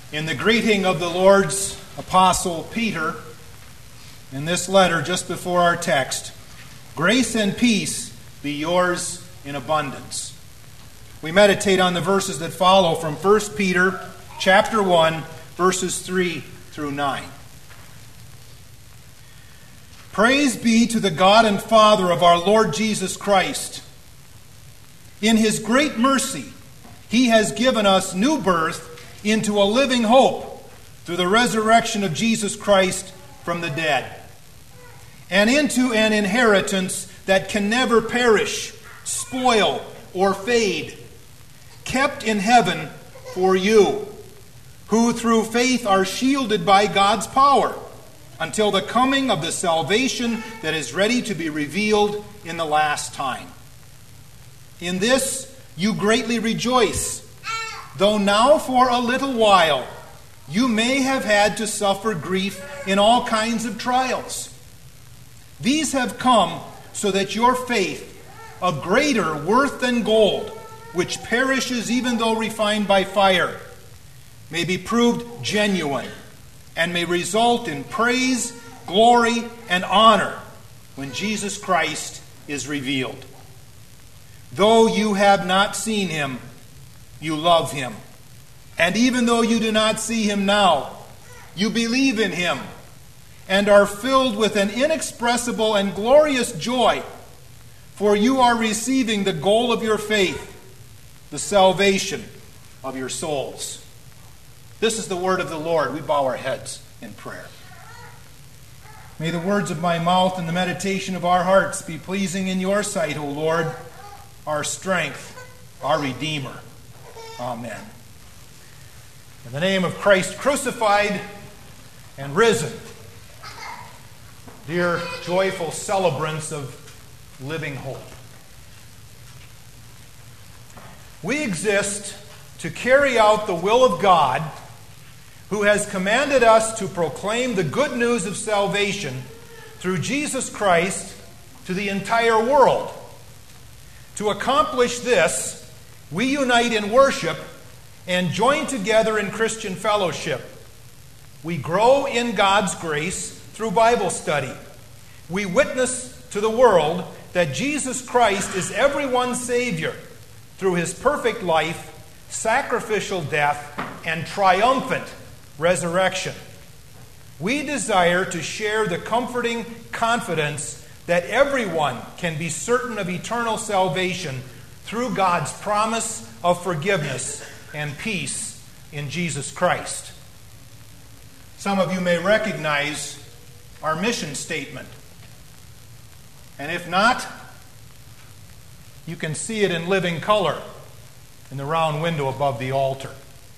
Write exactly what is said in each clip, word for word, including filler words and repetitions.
In the greeting of the Lord's apostle Peter, in this letter just before our text, grace and peace be yours in abundance. We meditate on the verses that follow from First Peter chapter one, verses three through nine. Praise be to the God and Father of our Lord Jesus Christ. In his great mercy, he has given us new birth into a living hope through the resurrection of Jesus Christ from the dead, and into an inheritance that can never perish, spoil, or fade, kept in heaven for you, who through faith are shielded by God's power until the coming of the salvation that is ready to be revealed in the last time. In this you greatly rejoice, though now for a little while you may have had to suffer grief in all kinds of trials. These have come so that your faith, a greater worth than gold, which perishes even though refined by fire, may be proved genuine and may result in praise, glory, and honor when Jesus Christ is revealed. Though you have not seen him, you love him. And even though you do not see him now, you believe in him and are filled with an inexpressible and glorious joy, for you are receiving the goal of your faith, the salvation of your souls. This is the word of the Lord. We bow our heads in prayer. May the words of my mouth and the meditation of our hearts be pleasing in your sight, O Lord, our strength, our Redeemer. Amen. In the name of Christ crucified and risen, dear joyful celebrants of living hope, we exist to carry out the will of God, who has commanded us to proclaim the good news of salvation through Jesus Christ to the entire world. To accomplish this, we unite in worship and join together in Christian fellowship. We grow in God's grace through Bible study. We witness to the world that Jesus Christ is everyone's Savior through his perfect life, sacrificial death, and triumphant resurrection. We desire to share the comforting confidence that everyone can be certain of eternal salvation through God's promise of forgiveness and peace in Jesus Christ. Some of you may recognize our mission statement. And if not, you can see it in living color in the round window above the altar.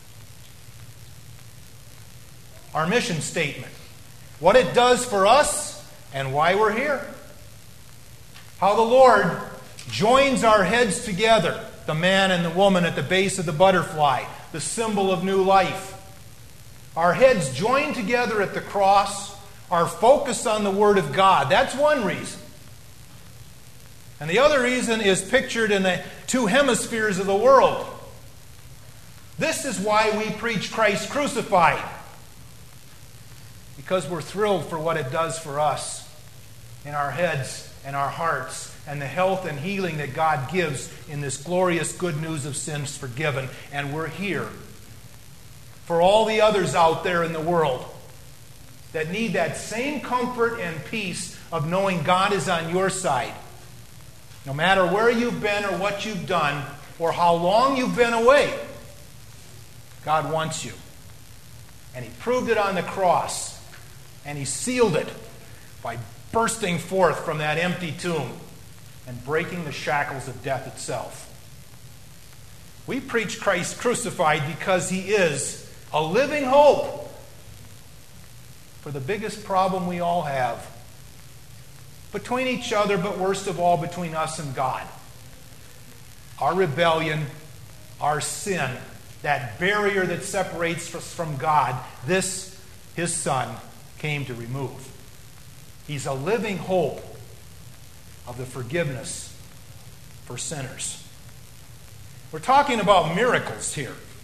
Our mission statement, what it does for us and why we're here. How the Lord joins our heads together, the man and the woman at the base of the butterfly, the symbol of new life. Our heads joined together at the cross, our focus on the Word of God. That's one reason. And the other reason is pictured in the two hemispheres of the world. This is why we preach Christ crucified. Because we're thrilled for what it does for us in our heads and our hearts, and the health and healing that God gives in this glorious good news of sins forgiven. And we're here for all the others out there in the world that need that same comfort and peace of knowing God is on your side. No matter where you've been or what you've done or how long you've been away, God wants you. And he proved it on the cross. And he sealed it by bursting forth from that empty tomb and breaking the shackles of death itself. We preach Christ crucified because he is a living hope for the biggest problem we all have between each other, but worst of all, between us and God. Our rebellion, our sin, that barrier that separates us from God, this, his Son, came to remove. He's a living hope of the forgiveness for sinners. We're talking about miracles here.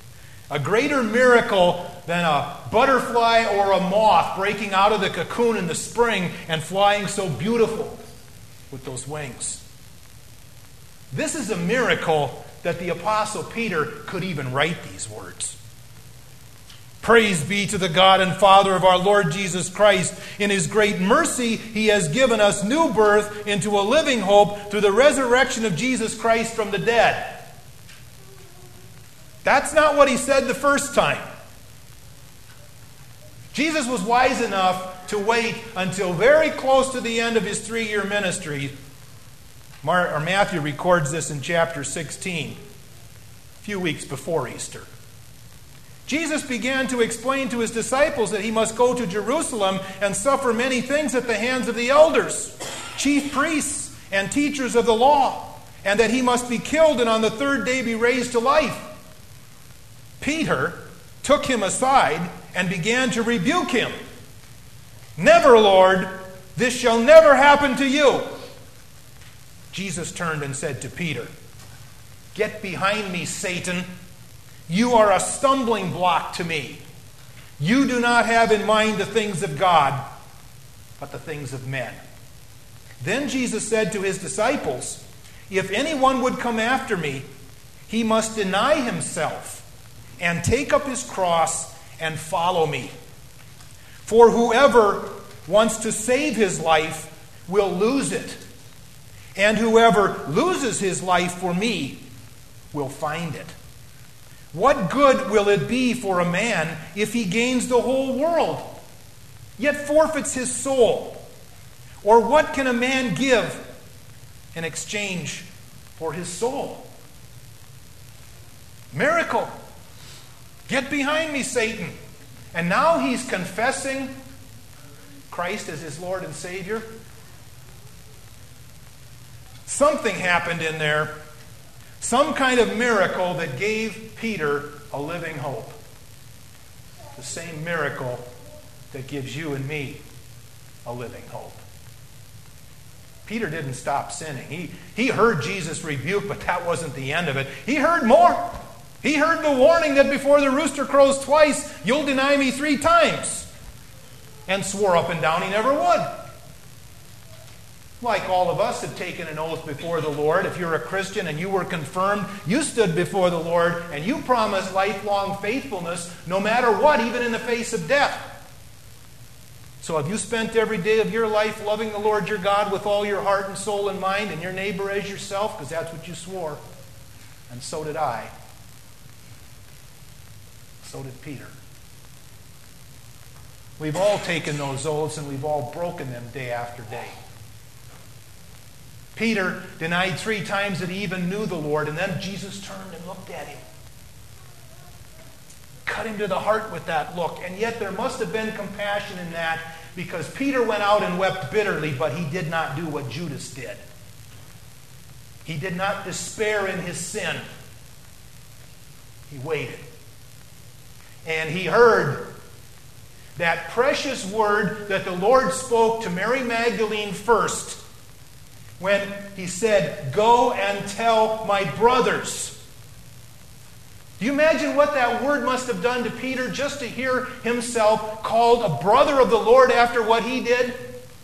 A greater miracle than a butterfly or a moth breaking out of the cocoon in the spring and flying so beautiful with those wings. This is a miracle that the Apostle Peter could even write these words. Praise be to the God and Father of our Lord Jesus Christ. In His great mercy, He has given us new birth into a living hope through the resurrection of Jesus Christ from the dead. That's not what He said the first time. Jesus was wise enough to wait until very close to the end of His three-year ministry. Mar- or Matthew records this in chapter sixteen, a few weeks before Easter. Jesus began to explain to His disciples that He must go to Jerusalem and suffer many things at the hands of the elders, chief priests, and teachers of the law, and that He must be killed and on the third day be raised to life. Peter took Him aside and began to rebuke Him. "Never, Lord, this shall never happen to you." Jesus turned and said to Peter, "Get behind me, Satan. You are a stumbling block to me. You do not have in mind the things of God, but the things of men." Then Jesus said to His disciples, "If anyone would come after me, he must deny himself and take up his cross and follow me. For whoever wants to save his life will lose it, and whoever loses his life for me will find it. What good will it be for a man if he gains the whole world, yet forfeits his soul? Or what can a man give in exchange for his soul?" Miracle. Get behind me, Satan. And now he's confessing Christ as his Lord and Savior. Something happened in there. Some kind of miracle that gave Peter a living hope. The same miracle that gives you and me a living hope. Peter didn't stop sinning. He, he heard Jesus rebuke, but that wasn't the end of it. He heard more. He heard the warning that before the rooster crows twice, you'll deny me three times. And swore up and down he never would. Like all of us have taken an oath before the Lord. If you're a Christian and you were confirmed, you stood before the Lord and you promised lifelong faithfulness no matter what, even in the face of death. So have you spent every day of your life loving the Lord your God with all your heart and soul and mind, and your neighbor as yourself? Because that's what you swore. And so did I. So did Peter. We've all taken those oaths and we've all broken them day after day. Peter denied three times that he even knew the Lord, and then Jesus turned and looked at him. Cut him to the heart with that look. And yet there must have been compassion in that, because Peter went out and wept bitterly, but he did not do what Judas did. He did not despair in his sin. He waited. And he heard that precious word that the Lord spoke to Mary Magdalene first, when he said, "Go and tell my brothers." Do you imagine what that word must have done to Peter, just to hear himself called a brother of the Lord after what he did?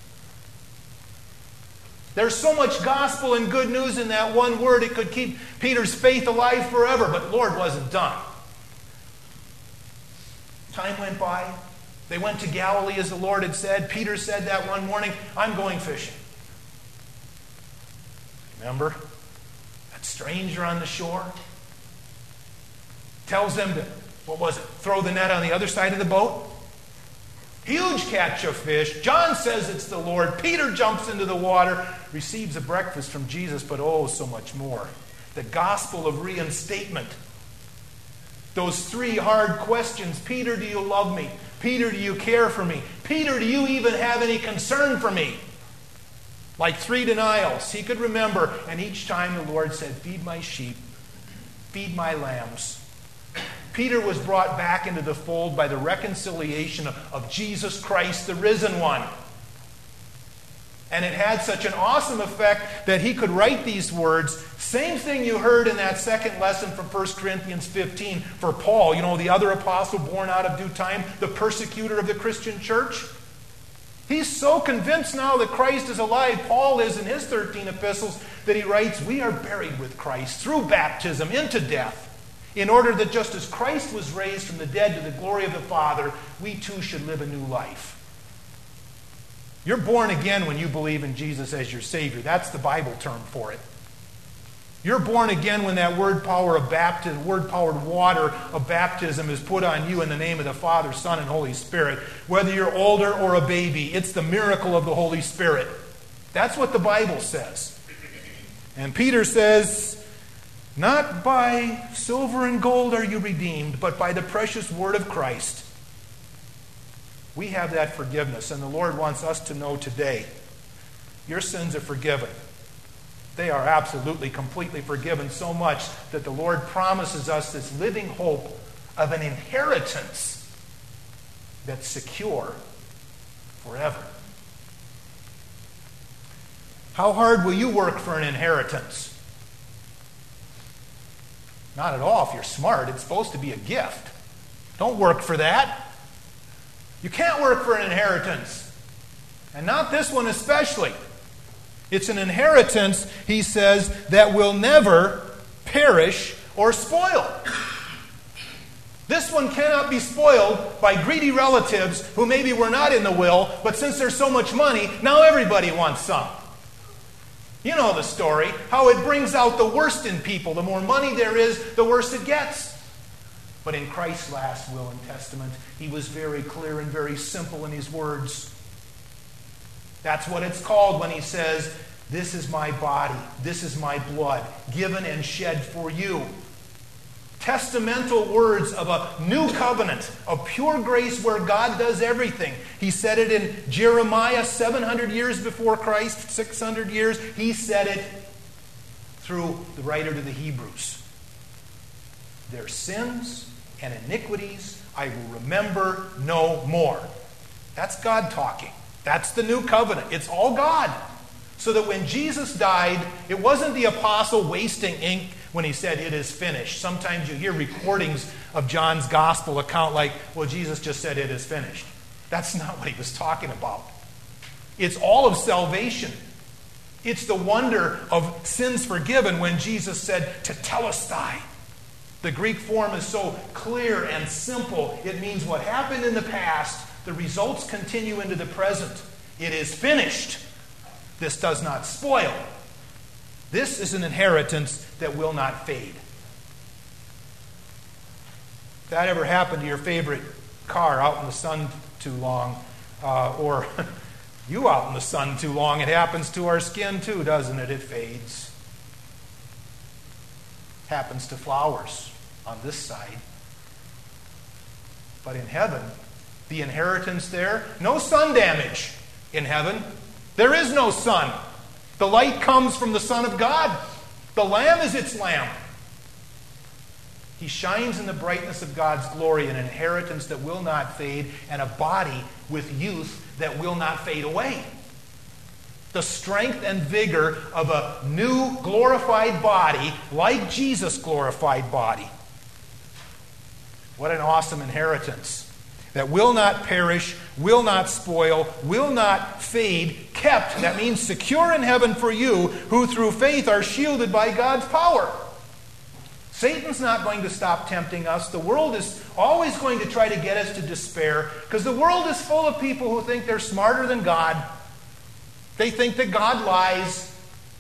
There's so much gospel and good news in that one word, it could keep Peter's faith alive forever, but the Lord wasn't done. Time went by. They went to Galilee as the Lord had said. Peter said that one morning, "I'm going fishing." Remember? That stranger on the shore tells them to, what was it, throw the net on the other side of the boat. Huge catch of fish. John says it's the Lord. Peter jumps into the water, receives a breakfast from Jesus, but oh, so much more. The gospel of reinstatement. Those three hard questions. Peter, do you love me? Peter, do you care for me? Peter, do you even have any concern for me? Like three denials. He could remember. And each time the Lord said, "Feed my sheep. Feed my lambs." Peter was brought back into the fold by the reconciliation of, of Jesus Christ, the risen one. And it had such an awesome effect that he could write these words, Same thing you heard in that second lesson from First Corinthians fifteen for Paul, you know, the other apostle born out of due time, the persecutor of the Christian church. He's so convinced now that Christ is alive, Paul is in his thirteen epistles, that he writes, we are buried with Christ through baptism into death, in order that just as Christ was raised from the dead to the glory of the Father, we too should live a new life. You're born again when you believe in Jesus as your Savior. That's the Bible term for it. You're born again when that word power of baptism, word-powered water of baptism is put on you in the name of the Father, Son, and Holy Spirit. Whether you're older or a baby, it's the miracle of the Holy Spirit. That's what the Bible says. And Peter says, not by silver and gold are you redeemed, but by the precious word of Christ. We have that forgiveness, and the Lord wants us to know today, your sins are forgiven. They are absolutely, completely forgiven, so much that the Lord promises us this living hope of an inheritance that's secure forever. How hard will you work for an inheritance? Not at all if you're smart. It's supposed to be a gift. Don't work for that. You can't work for an inheritance. And not this one especially. It's an inheritance, he says, that will never perish or spoil. This one cannot be spoiled by greedy relatives who maybe were not in the will, but since there's so much money, now everybody wants some. You know the story, how it brings out the worst in people. The more money there is, the worse it gets. But in Christ's last will and testament, he was very clear and very simple in his words. That's what it's called when he says, this is my body, this is my blood, given and shed for you. Testamental words of a new covenant, of pure grace where God does everything. He said it in Jeremiah seven hundred years before Christ, six hundred years. He said it through the writer to the Hebrews. Their sins and iniquities I will remember no more. That's God talking. That's the new covenant. It's all God. So that when Jesus died, it wasn't the apostle wasting ink when he said, it is finished. Sometimes you hear recordings of John's gospel account like, well, Jesus just said, it is finished. That's not what he was talking about. It's all of salvation. It's the wonder of sins forgiven when Jesus said, tetelestai. The Greek form is so clear and simple. It means what happened in the past, the results continue into the present. It is finished. This does not spoil. This is an inheritance that will not fade. If that ever happened to your favorite car out in the sun too long, uh, or you out in the sun too long, it happens to our skin too, doesn't it? It fades. It happens to flowers on this side. But in heaven, the inheritance there, no sun damage in heaven. There is no sun. The light comes from the Son of God. The Lamb is its lamp. He shines in the brightness of God's glory, an inheritance that will not fade, and a body with youth that will not fade away. The strength and vigor of a new glorified body, like Jesus' glorified body. What an awesome inheritance. That will not perish, will not spoil, will not fade, kept, that means secure in heaven for you, who through faith are shielded by God's power. Satan's not going to stop tempting us. The world is always going to try to get us to despair, because the world is full of people who think they're smarter than God. They think that God lies,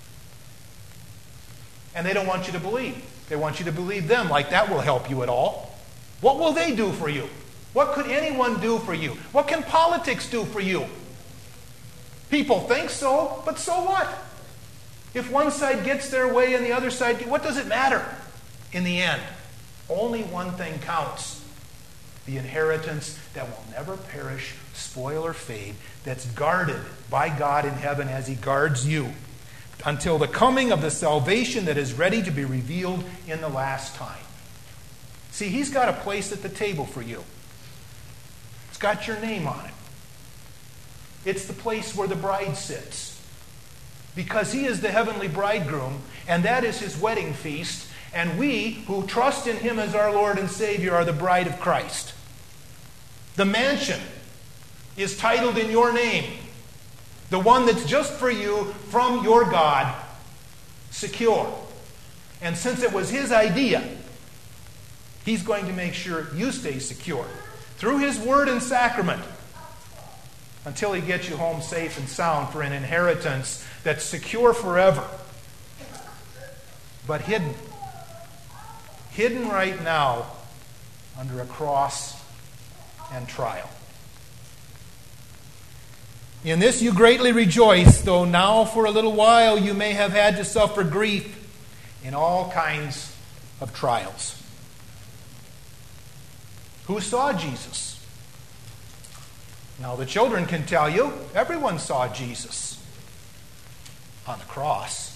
and they don't want you to believe. They want you to believe them, like that will help you at all. What will they do for you? What could anyone do for you? What can politics do for you? People think so, but so what? If one side gets their way and the other side, what does it matter in the end? Only one thing counts. The inheritance that will never perish, spoil, or fade, that's guarded by God in heaven as he guards you, until the coming of the salvation that is ready to be revealed in the last time. See, he's got a place at the table for you. It's got your name on it. It's the place where the bride sits. because he is the heavenly bridegroom, and that is his wedding feast, and we who trust in him as our Lord and Savior are the bride of Christ. The mansion is titled in your name, the one that's just for you from your God, secure. And since it was his idea, he's going to make sure you stay secure through his word and sacrament until he gets you home safe and sound for an inheritance that's secure forever, but hidden. Hidden right now under a cross and trial. In this you greatly rejoice, though now for a little while you may have had to suffer grief in all kinds of trials. Who saw Jesus? Now the children can tell you, everyone saw Jesus on the cross.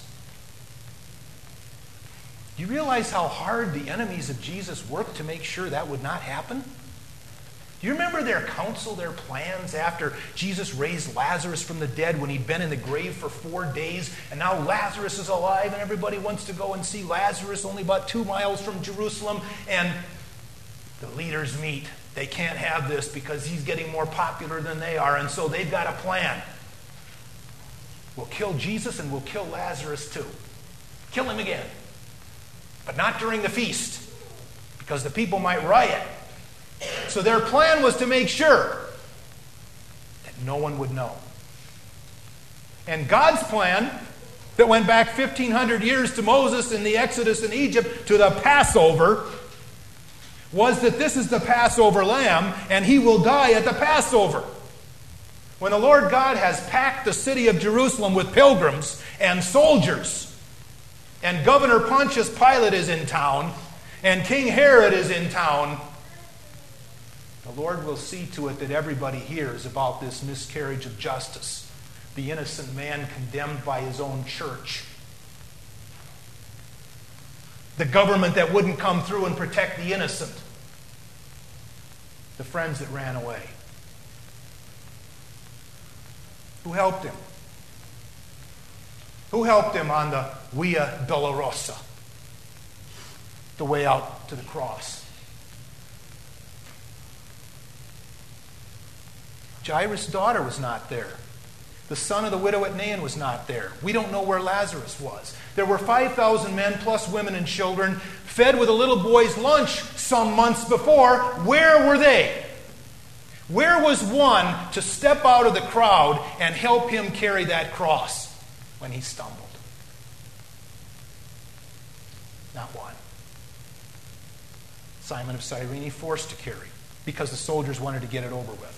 Do you realize how hard the enemies of Jesus worked to make sure that would not happen? Do you remember their counsel, their plans after Jesus raised Lazarus from the dead when he'd been in the grave for four days, and now Lazarus is alive and everybody wants to go and see Lazarus only about two miles from Jerusalem, and the leaders meet. They can't have this because he's getting more popular than they are, and so they've got a plan. We'll kill Jesus and we'll kill Lazarus too. Kill him again. But not during the feast, because the people might riot. So their plan was to make sure that no one would know. And God's plan, that went back fifteen hundred years to Moses in the Exodus in Egypt to the Passover, was that this is the Passover lamb, and he will die at the Passover. When the Lord God has packed the city of Jerusalem with pilgrims and soldiers, and Governor Pontius Pilate is in town, and King Herod is in town, the Lord will see to it that everybody hears about this miscarriage of justice, the innocent man condemned by his own church, the government that wouldn't come through and protect the innocent, the friends that ran away. Who helped him? Who helped him on the Via Dolorosa, the way out to the cross? Jairus' daughter was not there. The son of the widow at Nain was not there. We don't know where Lazarus was. There were five thousand men plus women and children fed with a little boy's lunch some months before. Where were they? Where was one to step out of the crowd and help him carry that cross when he stumbled? Not one. Simon of Cyrene forced to carry because the soldiers wanted to get it over with.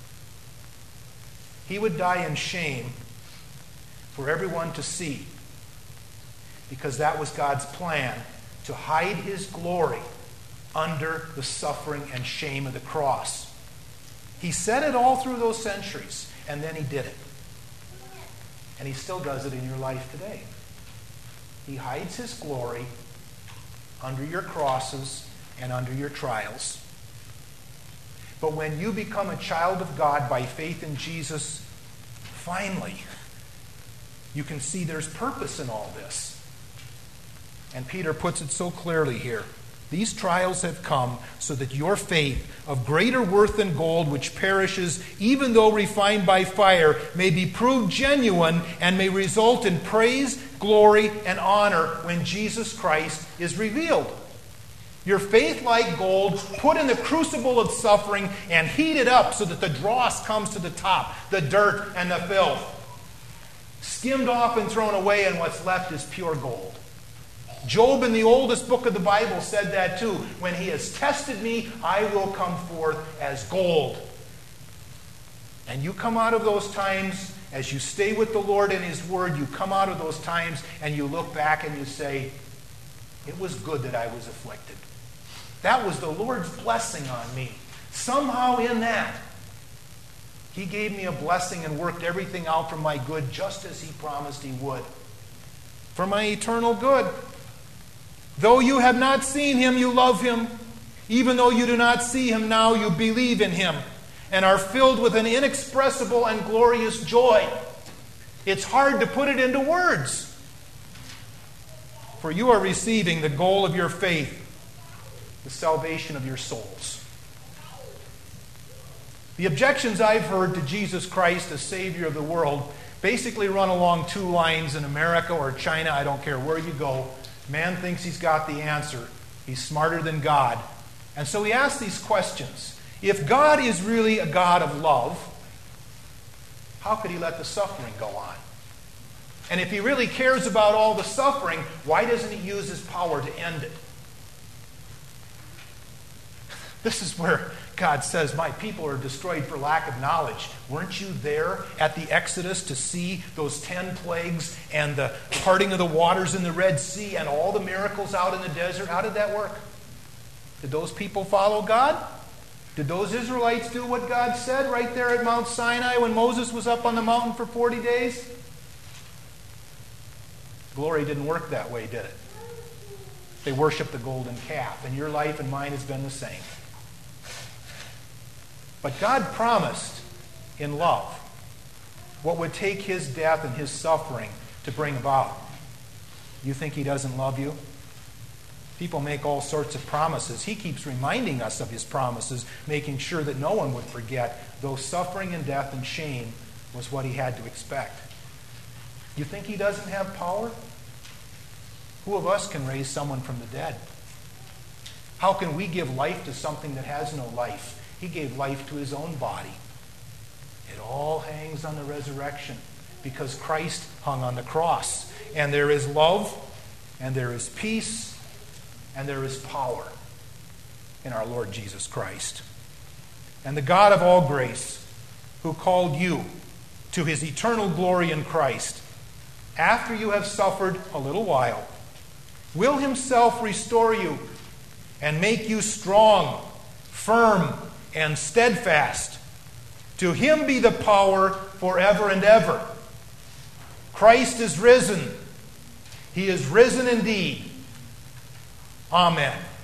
He would die in shame for everyone to see, because that was God's plan, to hide his glory under the suffering and shame of the cross. He said it all through those centuries, and then he did it. And he still does it in your life today. He hides his glory under your crosses and under your trials. But when you become a child of God by faith in Jesus, finally, you can see there's purpose in all this. And Peter puts it so clearly here. These trials have come so that your faith, of greater worth than gold, which perishes even though refined by fire, may be proved genuine and may result in praise, glory, and honor when Jesus Christ is revealed. Your faith, like gold, put in the crucible of suffering and heated up so that the dross comes to the top, the dirt and the filth. Skimmed off and thrown away, and what's left is pure gold. Job, in the oldest book of the Bible, said that too. When he has tested me, I will come forth as gold. And you come out of those times, as you stay with the Lord and his word, you come out of those times and you look back and you say, it was good that I was afflicted. That was the Lord's blessing on me. Somehow in that, he gave me a blessing and worked everything out for my good, just as he promised he would. For my eternal good. Though you have not seen him, you love him. Even though you do not see him now, you believe in him and are filled with an inexpressible and glorious joy. It's hard to put it into words. For you are receiving the goal of your faith, the salvation of your souls. The objections I've heard to Jesus Christ as Savior of the world basically run along two lines. In America or China, I don't care where you go, man thinks he's got the answer. He's smarter than God. And so he asks these questions. If God is really a God of love, how could he let the suffering go on? And if he really cares about all the suffering, why doesn't he use his power to end it? This is where God says, my people are destroyed for lack of knowledge. Weren't you there at the Exodus to see those ten plagues and the parting of the waters in the Red Sea and all the miracles out in the desert? How did that work? Did those people follow God? Did those Israelites do what God said right there at Mount Sinai when Moses was up on the mountain for forty days? Glory didn't work that way, did it? They worshiped the golden calf, and your life and mine has been the same. But God promised in love what would take his death and his suffering to bring about. You think he doesn't love you? People make all sorts of promises. He keeps reminding us of his promises, making sure that no one would forget, though suffering and death and shame was what he had to expect. You think he doesn't have power? Who of us can raise someone from the dead? How can we give life to something that has no life? He gave life to his own body. It all hangs on the resurrection because Christ hung on the cross. And there is love, and there is peace, and there is power in our Lord Jesus Christ. And the God of all grace, who called you to his eternal glory in Christ, after you have suffered a little while, will himself restore you and make you strong, firm, and steadfast. To him be the power forever and ever. Christ is risen. He is risen indeed. Amen.